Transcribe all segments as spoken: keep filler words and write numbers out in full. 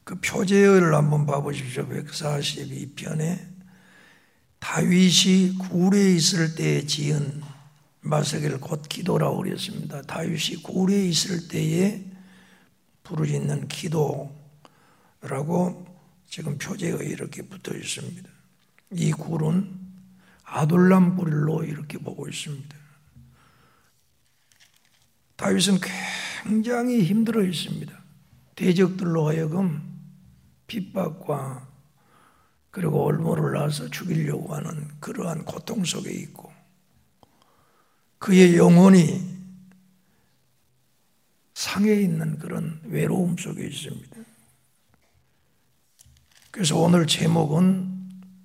그 표제어를 한번 봐보십시오. 백사십이 편에 다윗이 굴에 있을 때에 지은 마스길 곧 기도라고 그랬습니다. 다윗이 굴에 있을 때에 부르짖는 기도라고 지금 표제어에 이렇게 붙어 있습니다. 이 굴은 아둘람 굴로 이렇게 보고 있습니다. 다윗은 굉장히 힘들어 있습니다. 대적들로 하여금 핍박과 그리고 올무를 낳아서 죽이려고 하는 그러한 고통 속에 있고 그의 영혼이 상해 있는 그런 외로움 속에 있습니다. 그래서 오늘 제목은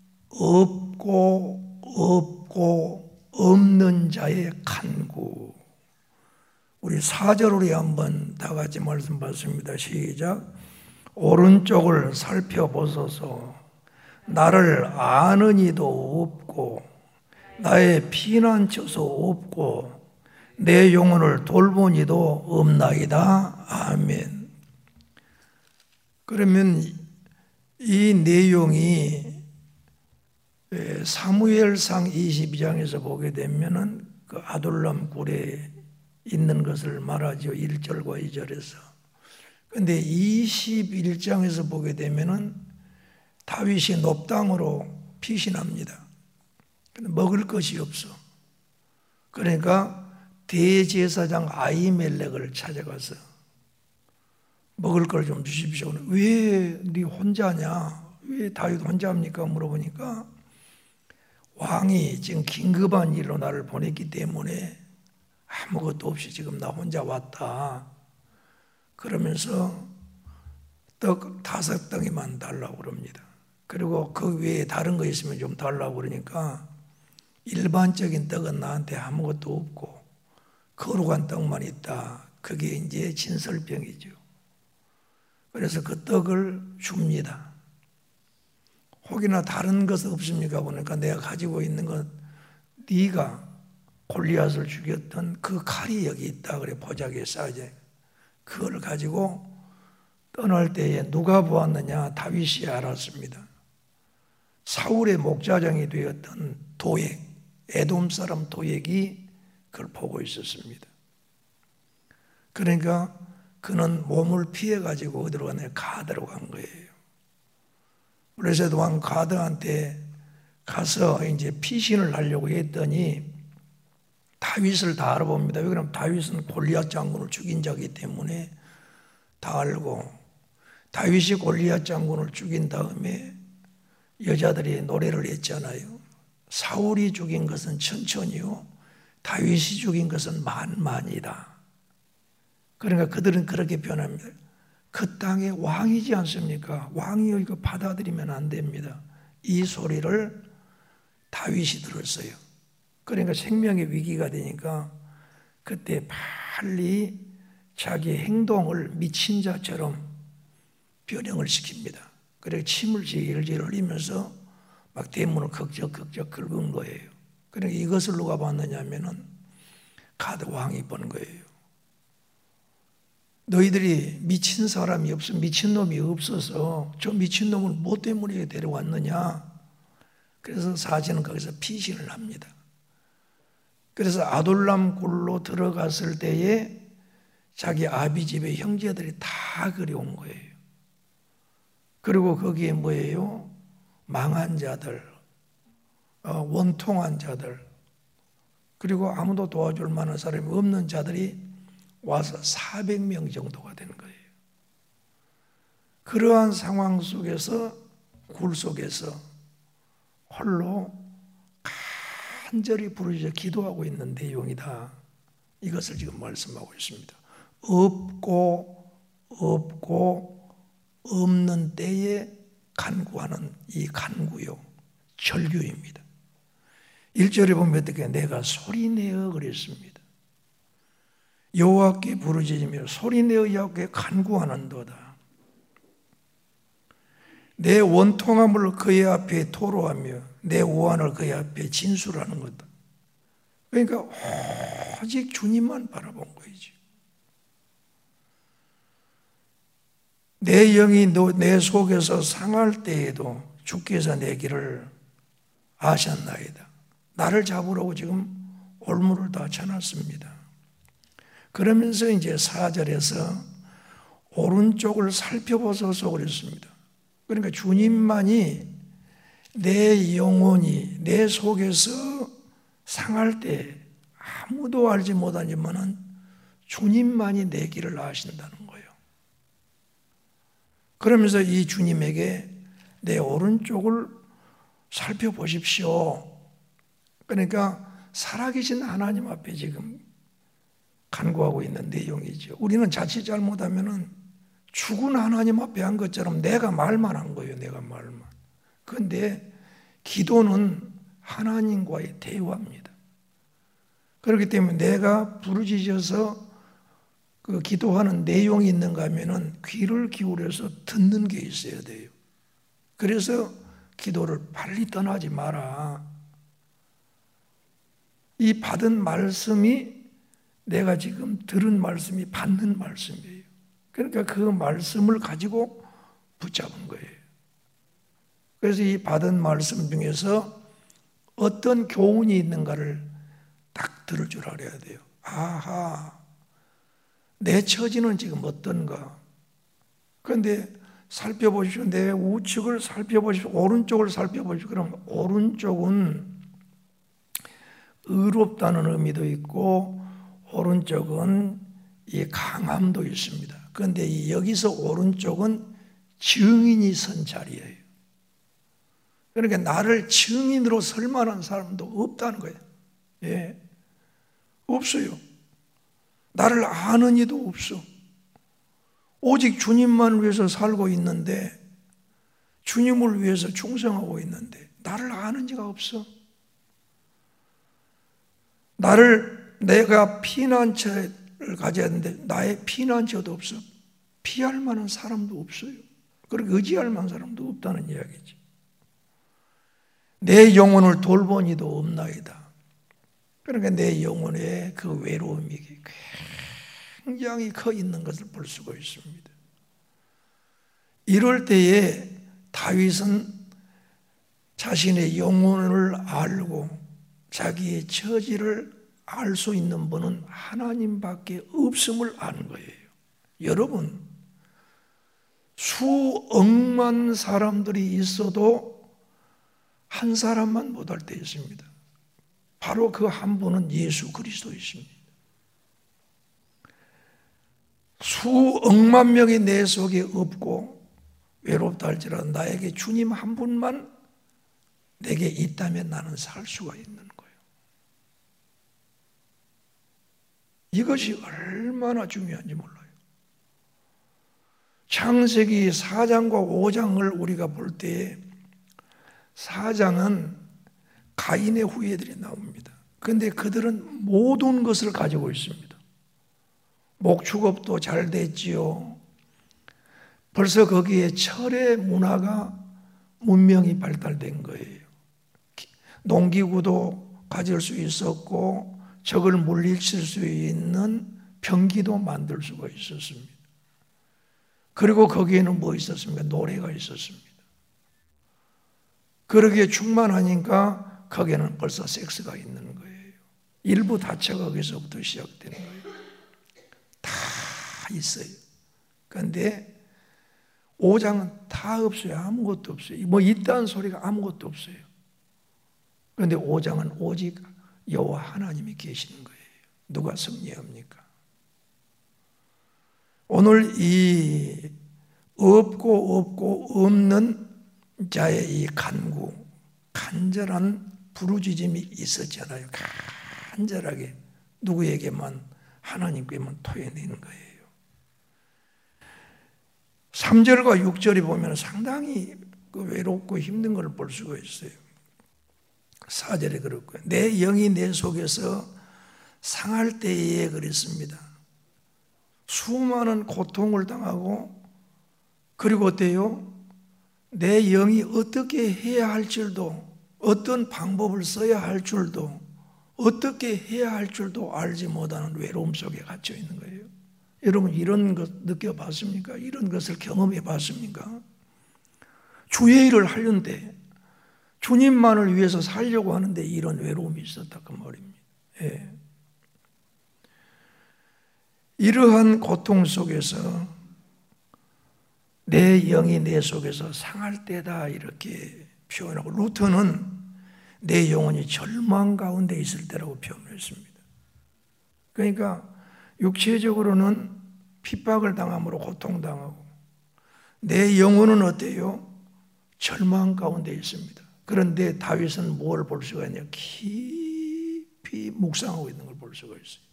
없고 없고 없는 자의 간구. 우리 사 절 우리 한번 다 같이 말씀 받습니다. 시작. 오른쪽을 살펴보소서. 나를 아는 이도 없고 나의 피난처도 없고 내 영혼을 돌본 이도 없나이다. 아멘. 그러면 이 내용이 사무엘상 이십이 장에서 보게 되면은 그 아둘람 굴에 있는 것을 말하죠. 일 절과 이 절에서. 그런데 이십일 장에서 보게 되면은 다윗이 높당으로 피신합니다. 먹을 것이 없어. 그러니까 대제사장 아히멜렉을 찾아가서 먹을 걸 좀 주십시오. 왜 네 혼자냐? 왜 다윗 혼자입니까? 물어보니까 왕이 지금 긴급한 일로 나를 보냈기 때문에 아무것도 없이 지금 나 혼자 왔다. 그러면서 떡 다섯 덩이만 달라고 그럽니다. 그리고 그 외에 다른 거 있으면 좀 달라고 그러니까 일반적인 떡은 나한테 아무것도 없고 거룩한 떡만 있다. 그게 이제 진설병이죠. 그래서 그 떡을 줍니다. 혹이나 다른 것은 없습니까? 보니까 내가 가지고 있는 것, 네가 골리앗을 죽였던 그 칼이 여기 있다. 그래 보자기에 쌓여져. 그걸 가지고 떠날 때에 누가 보았느냐? 다윗이 알았습니다. 사울의 목자장이 되었던 도액, 에돔 사람 도액이 그걸 보고 있었습니다. 그러니까 그는 몸을 피해가지고 어디로 가냐? 가드로 간 거예요. 블레셋 왕 가드한테 가서 이제 피신을 하려고 했더니 다윗을 다 알아봅니다. 왜 그러면 다윗은 골리앗 장군을 죽인 자이기 때문에 다 알고 다윗이 골리앗 장군을 죽인 다음에 여자들이 노래를 했잖아요. 사울이 죽인 것은 천천히요. 다윗이 죽인 것은 만만이다. 그러니까 그들은 그렇게 변합니다. 그 땅의 왕이지 않습니까? 왕이 이거 받아들이면 안 됩니다. 이 소리를 다윗이 들었어요. 그러니까 생명의 위기가 되니까 그때 빨리 자기 행동을 미친 자처럼 변형을 시킵니다. 그래서 침을 질질 흘리면서 막 대문을 긁적긁적 긁은 거예요. 그러니까 이것을 누가 봤느냐 하면은 가드 왕이 본 거예요. 너희들이 미친 사람이 없어, 미친 놈이 없어서 저 미친 놈을 뭐 때문에 데려왔느냐? 그래서 사제는 거기서 피신을 합니다. 그래서 아둘람 굴로 들어갔을 때에 자기 아비 집의 형제들이 다 그려온 거예요. 그리고 거기에 뭐예요? 망한 자들, 원통한 자들, 그리고 아무도 도와줄 만한 사람이 없는 자들이 와서 사백 명 정도가 되는 거예요. 그러한 상황 속에서 굴 속에서 홀로 간절히 부르짖어 기도하고 있는 내용이다. 이것을 지금 말씀하고 있습니다. 없고 없고 없는 때에 간구하는 이 간구요, 절규입니다. 일 절에 보면 어떻게 내가 소리내어 그랬습니다. 여호와께 부르짖으며 소리내어 여호와께 간구하는도다. 내 원통함을 그의 앞에 토로하며 내 오한을 그의 앞에 진술하는 거다. 그러니까 오직 주님만 바라본 거이죠. 내 영이 내 속에서 상할 때에도 주께서 내 길을 아셨나이다. 나를 잡으라고 지금 올무를 다 쳐놨습니다. 그러면서 이제 사 절에서 오른쪽을 살펴보소서 그랬습니다. 그러니까 주님만이 내 영혼이 내 속에서 상할 때 아무도 알지 못하지만은 주님만이 내 길을 아신다는 거예요. 그러면서 이 주님에게 내 오른쪽을 살펴보십시오. 그러니까 살아계신 하나님 앞에 지금 간구하고 있는 내용이죠. 우리는 자칫 잘못하면은 죽은 하나님 앞에 한 것처럼 내가 말만 한 거예요. 내가 말만. 그런데 기도는 하나님과의 대화입니다. 그렇기 때문에 내가 부르짖어서 그 기도하는 내용이 있는가 하면은 귀를 기울여서 듣는 게 있어야 돼요. 그래서 기도를 빨리 떠나지 마라. 이 받은 말씀이 내가 지금 들은 말씀이 받는 말씀이에요. 그러니까 그 말씀을 가지고 붙잡은 거예요. 그래서 이 받은 말씀 중에서 어떤 교훈이 있는가를 딱 들을 줄 알아야 돼요. 아하, 내 처지는 지금 어떤가? 그런데 살펴보십시오. 내 우측을 살펴보십시오. 오른쪽을 살펴보십시오. 그럼 오른쪽은 의롭다는 의미도 있고 오른쪽은 이 강함도 있습니다. 그런데 여기서 오른쪽은 증인이 선 자리예요. 그러니까 나를 증인으로 설 만한 사람도 없다는 거예요. 예, 없어요. 나를 아는 이도 없어. 오직 주님만 위해서 살고 있는데, 주님을 위해서 충성하고 있는데 나를 아는 이가 없어. 나를, 내가 피난처를 가져야 하는데 나의 피난처도 없어. 피할 만한 사람도 없어요. 그리고 의지할 만한 사람도 없다는 이야기지. 내 영혼을 돌본 이도 없나이다. 그러니까 내 영혼의 그 외로움이 굉장히 커 있는 것을 볼 수가 있습니다. 이럴 때에 다윗은 자신의 영혼을 알고 자기의 처지를 알 수 있는 분은 하나님밖에 없음을 아는 거예요. 여러분, 수억만 사람들이 있어도 한 사람만 못할 때 있습니다. 바로 그 한 분은 예수 그리스도이십니다. 수억만 명이 내 속에 없고 외롭다 할지라도 나에게 주님 한 분만 내게 있다면 나는 살 수가 있는 거예요. 이것이 얼마나 중요한지 몰라요. 창세기 사 장과 오 장을 우리가 볼 때 사 장은 가인의 후예들이 나옵니다. 그런데 그들은 모든 것을 가지고 있습니다. 목축업도 잘 됐지요. 벌써 거기에 철의 문화가 문명이 발달된 거예요. 농기구도 가질 수 있었고 적을 물리칠 수 있는 병기도 만들 수가 있었습니다. 그리고 거기에는 뭐 있었습니까? 노래가 있었습니다. 그러기에 충만하니까 거기에는 벌써 섹스가 있는 거예요. 일부 다처가 거기서부터 시작되는 거예요. 다 있어요. 그런데 오 장은 다 없어요. 아무것도 없어요. 뭐 있다는 소리가 아무것도 없어요. 그런데 오 장은 오직 여호와 하나님이 계시는 거예요. 누가 승리합니까? 오늘 이 없고 없고 없는 자의 이 간구, 간절한 부르짖음이 있었잖아요. 간절하게 누구에게만, 하나님께만 토해내는 거예요. 삼 절과 육 절이 보면 상당히 그 외롭고 힘든 걸 볼 수가 있어요. 사 절에 그렇고요. 내 영이 내 속에서 상할 때에 그랬습니다. 수많은 고통을 당하고, 그리고 어때요? 내 영이 어떻게 해야 할 줄도, 어떤 방법을 써야 할 줄도, 어떻게 해야 할 줄도 알지 못하는 외로움 속에 갇혀 있는 거예요. 여러분 이런 것 느껴봤습니까? 이런 것을 경험해 봤습니까? 주의 일을 하려는데 주님만을 위해서 살려고 하는데 이런 외로움이 있었다 그 말입니다. 예. 이러한 고통 속에서 내 영이 내 속에서 상할 때다 이렇게 표현하고, 루터는 내 영혼이 절망 가운데 있을 때라고 표현했습니다. 그러니까 육체적으로는 핍박을 당함으로 고통당하고 내 영혼은 어때요? 절망 가운데 있습니다. 그런데 다윗은 뭘 볼 수가 있냐? 깊이 묵상하고 있는 걸 볼 수가 있어요.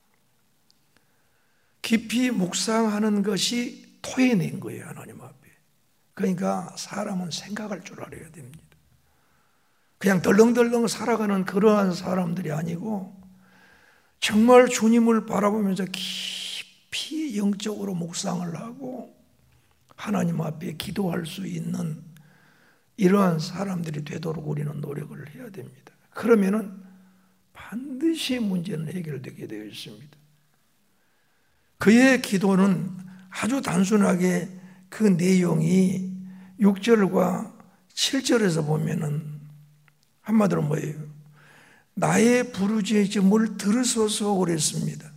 깊이 묵상하는 것이 토해낸 거예요, 하나님 앞에. 그러니까 사람은 생각할 줄 알아야 됩니다. 그냥 덜렁덜렁 살아가는 그러한 사람들이 아니고 정말 주님을 바라보면서 깊이 영적으로 묵상을 하고 하나님 앞에 기도할 수 있는 이러한 사람들이 되도록 우리는 노력을 해야 됩니다. 그러면은 반드시 문제는 해결되게 되어 있습니다. 그의 기도는 아주 단순하게 그 내용이 육 절과 칠 절에서 보면은 한마디로 뭐예요? 나의 부르짖음을 들으소서 그랬습니다.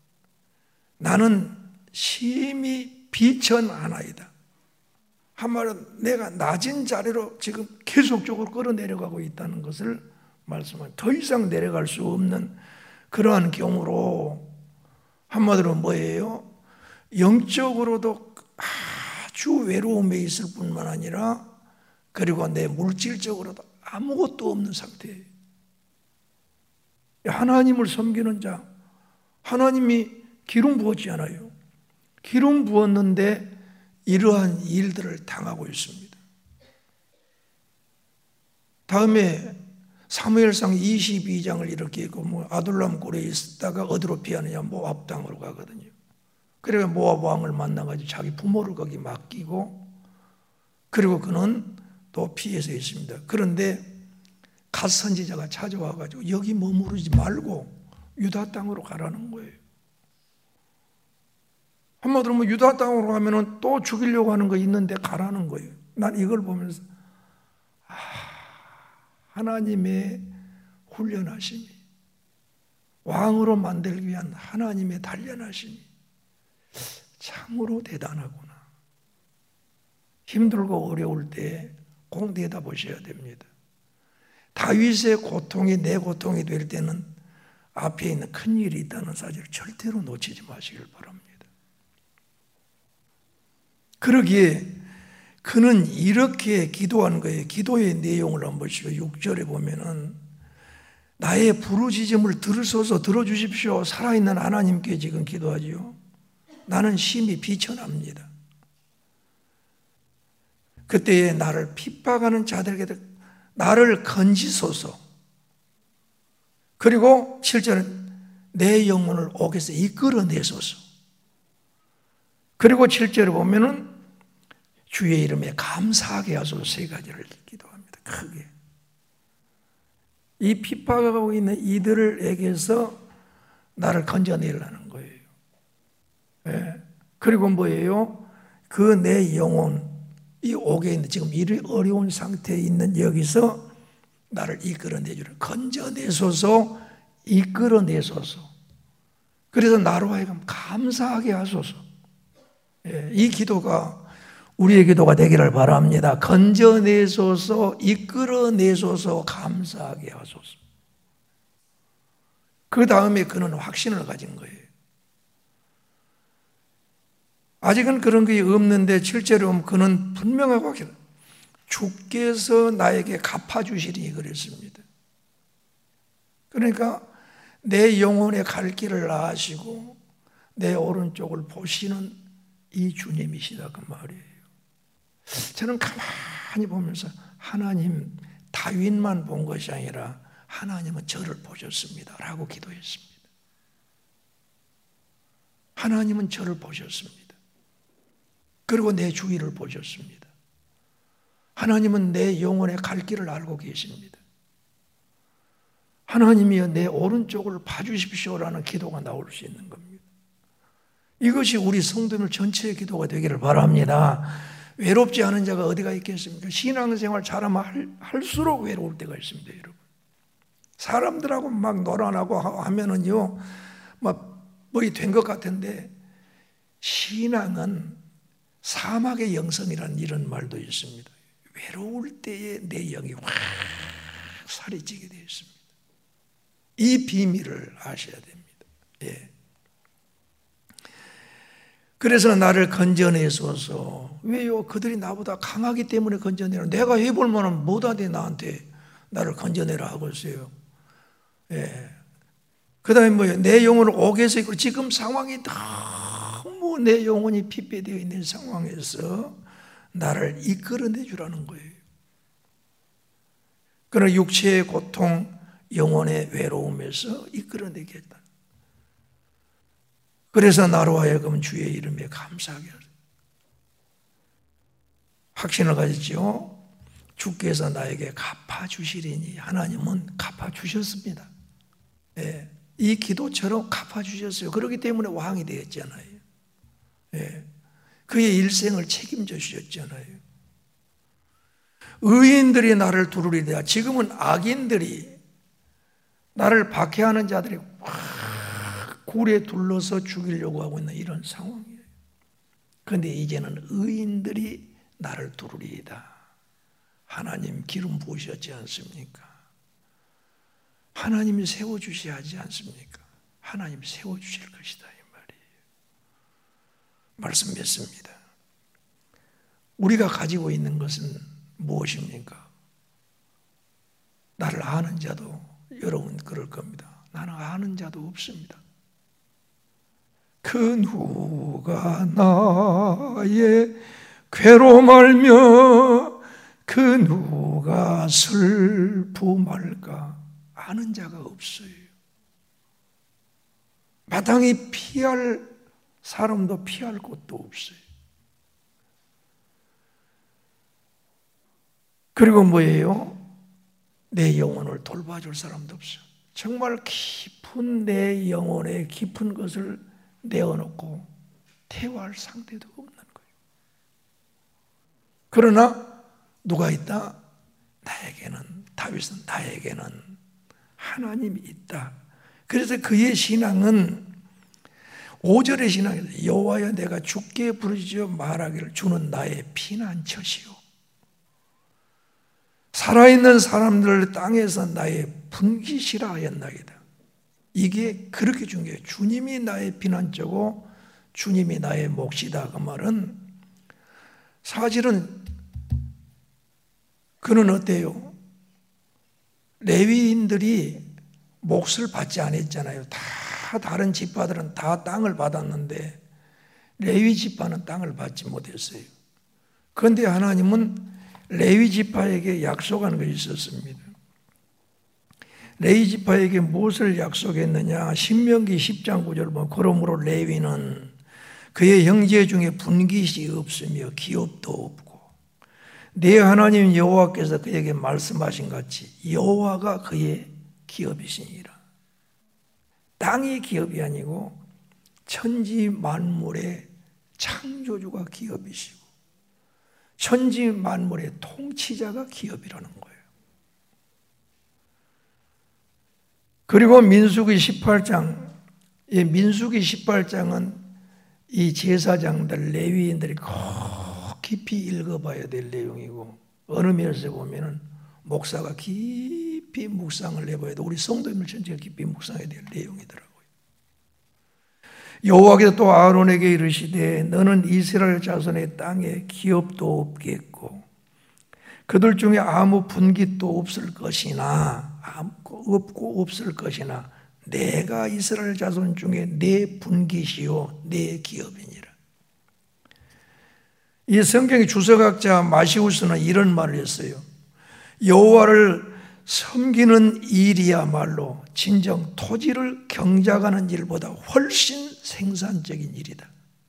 나는 심히 비천하나이다. 한마디로 내가 낮은 자리로 지금 계속적으로 끌어내려가고 있다는 것을 말씀합니다. 더 이상 내려갈 수 없는 그러한 경우로 한마디로 뭐예요? 영적으로도 아주 외로움에 있을 뿐만 아니라 그리고 내 물질적으로도 아무것도 없는 상태예요. 하나님을 섬기는 자, 하나님이 기름 부었지 않아요? 기름 부었는데 이러한 일들을 당하고 있습니다. 다음에 사무엘상 이십이 장을 이렇게 있고 뭐 아둘람 굴에 있다가 어디로 피하느냐? 모압 땅으로 가거든요. 그래서 모압 왕을 만나가지고 자기 부모를 거기 맡기고 그리고 그는 또 피해서 있습니다. 그런데 갓 선지자가 찾아와가지고 여기 머무르지 말고 유다 땅으로 가라는 거예요. 한마디로 뭐 유다 땅으로 가면은 또 죽이려고 하는 거 있는데 가라는 거예요. 난 이걸 보면서 아, 하나님의 훈련하심이, 왕으로 만들기 위한 하나님의 단련하심이 참으로 대단하구나. 힘들고 어려울 때 꼭 내다보셔야 됩니다. 다윗의 고통이 내 고통이 될 때는 앞에 있는 큰 일이 있다는 사실을 절대로 놓치지 마시길 바랍니다. 그러기에 그는 이렇게 기도한 거예요. 기도의 내용을 한번 보시고 육 절에 보면은 나의 부르짖음을 들으소서, 들어주십시오. 살아있는 하나님께 지금 기도하지요. 나는 심히 비천합니다. 그때에 나를 핍박하는 자들에게 나를 건지소서. 그리고 칠 절은 내 영혼을 옥에서 이끌어내소서. 그리고 칠 절에 보면은 주의 이름에 감사하게 하소서. 세 가지를 기도합니다. 크게. 이 핍박하고 있는 이들에게서 나를 건져내려는 거예요. 네. 그리고 뭐예요? 그 내 영혼, 이 옥에 있는 지금 이 어려운 상태에 있는 여기서 나를 이끌어내주라. 건져내소서, 이끌어내소서. 그래서 나로 하여금 감사하게 하소서. 네. 이 기도가 우리의 기도가 되기를 바랍니다. 건져내소서, 이끌어내소서, 감사하게 하소서. 그 다음에 그는 확신을 가진 거예요. 아직은 그런 게 없는데 칠 절에 보면 그는 분명하고 확신, 주께서 나에게 갚아주시리니 그랬습니다. 그러니까 내 영혼의 갈 길을 아시고 내 오른쪽을 보시는 이 주님이시다 그 말이에요. 저는 가만히 보면서 하나님, 다윗만 본 것이 아니라 하나님은 저를 보셨습니다 라고 기도했습니다. 하나님은 저를 보셨습니다. 그리고 내 주위를 보셨습니다. 하나님은 내 영혼의 갈 길을 알고 계십니다. 하나님이여 내 오른쪽을 봐주십시오라는 기도가 나올 수 있는 겁니다. 이것이 우리 성도들 전체의 기도가 되기를 바랍니다. 외롭지 않은 자가 어디가 있겠습니까? 신앙생활 잘하면 할수록 외로울 때가 있습니다, 여러분. 사람들하고 막 놀아나고 하면은요, 막 뭐이 된 것 같은데, 신앙은 사막의 영성이라는 이런 말도 있습니다. 외로울 때에 내 영이 확 살이 찌게 되어 있습니다. 이 비밀을 아셔야 됩니다. 예. 그래서 나를 건져내소서. 왜요? 그들이 나보다 강하기 때문에 건져내라. 내가 해볼 만한 뭐다니 나한테 나를 건져내라 하고 있어요. 예. 그 다음에 뭐예요? 내 영혼을 옥에서 있고, 지금 상황이 너무 내 영혼이 피폐되어 있는 상황에서 나를 이끌어내 주라는 거예요. 그러나 육체의 고통, 영혼의 외로움에서 이끌어내겠다. 그래서 나로 하여금 주의 이름에 감사하게 하라. 확신을 가졌죠. 주께서 나에게 갚아주시리니. 하나님은 갚아주셨습니다. 예, 이 기도처럼 갚아주셨어요. 그렇기 때문에 왕이 되었잖아요. 예, 그의 일생을 책임져 주셨잖아요. 의인들이 나를 두루리다. 지금은 악인들이, 나를 박해하는 자들이 확 굴에 둘러서 죽이려고 하고 있는 이런 상황이에요. 그런데 이제는 의인들이 나를 두루리다. 하나님 기름 부으셨지 않습니까? 하나님이 세워주셔야 하지 않습니까? 하나님 세워주실 것이다, 이 말이에요. 말씀 맺습니다. 우리가 가지고 있는 것은 무엇입니까? 나를 아는 자도 여러분 그럴 겁니다. 나는 아는 자도 없습니다. 그 누가 나의 괴로움 알며 그 누가 슬픔 알까? 아는 자가 없어요. 마땅히 피할 사람도 피할 곳도 없어요. 그리고 뭐예요? 내 영혼을 돌봐줄 사람도 없어요. 정말 깊은 내 영혼의 깊은 것을 내어놓고 대화할 상대도 없는 거예요. 그러나 누가 있다? 나에게는, 다윗은 나에게는 하나님이 있다. 그래서 그의 신앙은 오 절의 신앙에서 여호와여 내가 주께 부르짖어 말하기를 주는 나의 피난처시오. 살아있는 사람들 땅에서 나의 분기시라 하였나이다. 이게 그렇게 중요해요. 주님이 나의 피난처고 주님이 나의 몫이다. 그 말은 사실은 그는 어때요? 레위인들이 몫을 받지 않았잖아요. 다 다른 지파들은 다 땅을 받았는데 레위 지파는 땅을 받지 못했어요. 그런데 하나님은 레위 지파에게 약속한 것이 있었습니다. 레위 지파에게 무엇을 약속했느냐? 신명기 십 장 구 절 보면 그러므로 레위는 그의 형제 중에 분깃이 없으며 기업도 없고 내 하나님 여호와께서 그에게 말씀하신 같이 여호와가 그의 기업이시니라. 땅이 기업이 아니고 천지 만물의 창조주가 기업이시고 천지 만물의 통치자가 기업이라는 거예요. 그리고 민수기 십팔 장, 예, 민수기 십팔 장은 이 제사장들, 레위인들이 꼭 깊이 읽어봐야 될 내용이고 어느 면에서 보면은 목사가 깊이 묵상을 해봐야 돼. 우리 성도님들 전체가 깊이 묵상해야 될 내용이더라고요. 여호와께서 또 아론에게 이르시되 너는 이스라엘 자손의 땅에 기업도 없겠고 그들 중에 아무 분깃도 없을 것이나 없고 없을 것이나 내가 이스라엘 자손 중에 내 분깃이요 내 기업이니라. 이 성경의 주석학자 마시우스는 이런 말을 했어요. 여호와를 섬기는 일이야말로 진정 토지를 경작하는 일보다 훨씬 생산적인 일이다.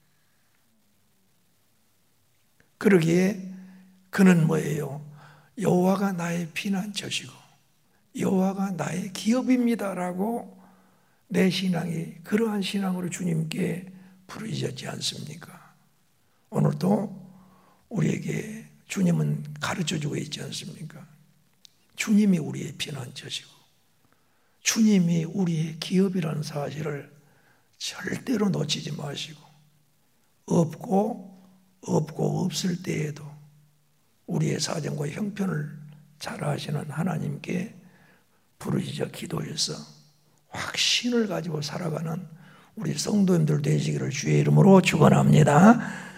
그러기에 그는 뭐예요? 여호와가 나의 피난처시고 여호와가 나의 기업입니다라고 내 신앙이 그러한 신앙으로 주님께 부르짖었지 않습니까? 오늘도 우리에게 주님은 가르쳐주고 있지 않습니까? 주님이 우리의 피난처시고 주님이 우리의 기업이라는 사실을 절대로 놓치지 마시고 없고 없고 없을 때에도 우리의 사정과 형편을 잘 아시는 하나님께 부르짖어 기도해서 확신을 가지고 살아가는 우리 성도님들 되시기를 주의 이름으로 축원합니다.